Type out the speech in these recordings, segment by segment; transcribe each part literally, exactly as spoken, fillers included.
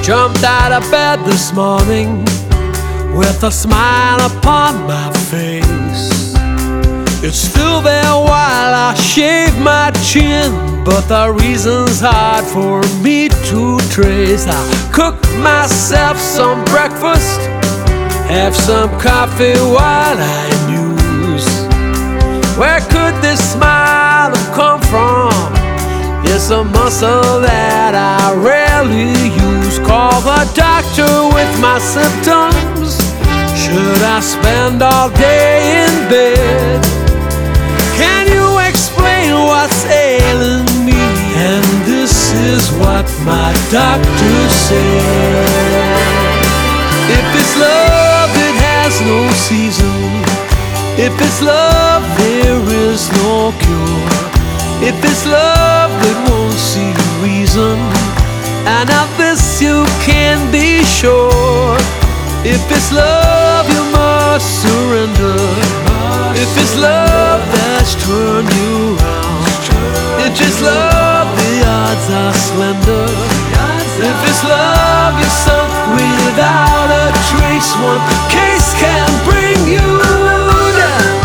Jumped out of bed this morning with a smile upon my face. It's still there while I shave my chin, but the reason's hard for me to trace. I cook myself some breakfast, have some coffee while I muse. Where could this smile have come from? It's a muscle that I rarely use. Call the doctor with my symptoms. Should I spend all day in bed? Can you explain what's ailing me? And this is what my doctor said. If it's love, it has no season. If it's love, there is no cure. If it's love, it won't see reason, and of this you can be sure. If it's love, you must surrender. If it's love that's turned you round, if it's love, the odds are slender. If it's love, you're sunk without a trace. One case can bring you down.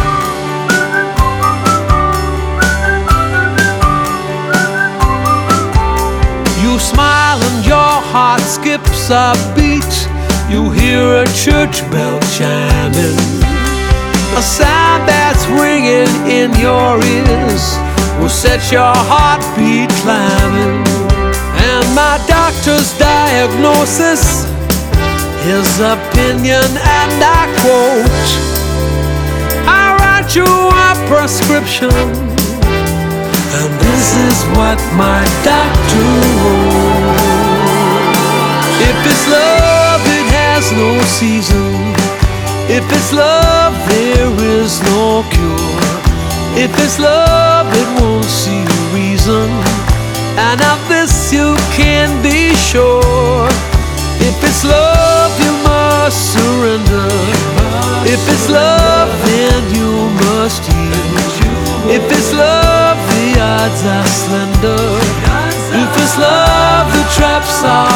You smile and your heart skips a beat. You hear a church bell chiming, a sound that's ringing in your ears will set your heartbeat climbing. And my doctor's diagnosis, his opinion, and I quote, I write you a prescription, and this is what my doctor wrote. If it's love, it has no season. If it's love, there is no cure. If it's love, it won't see reason, and of this you can be sure. If it's love, you must surrender. If it's love, then you must yield. If it's love, the odds are slender. If it's love, the traps are